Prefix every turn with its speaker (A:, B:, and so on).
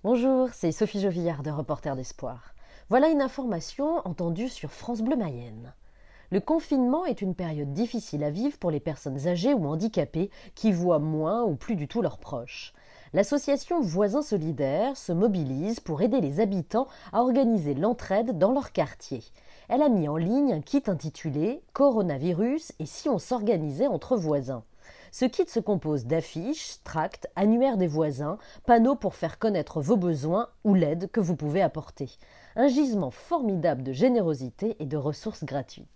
A: Bonjour, c'est Sophie Jovillard de Reporter d'Espoir. Voilà une information entendue sur France Bleu Mayenne. Le confinement est une période difficile à vivre pour les personnes âgées ou handicapées qui voient moins ou plus du tout leurs proches. L'association Voisins Solidaires se mobilise pour aider les habitants à organiser l'entraide dans leur quartier. Elle a mis en ligne un kit intitulé « Coronavirus et si on s'organisait entre voisins ». Ce kit se compose d'affiches, tracts, annuaires des voisins, panneaux pour faire connaître vos besoins ou l'aide que vous pouvez apporter. Un gisement formidable de générosité et de ressources gratuites.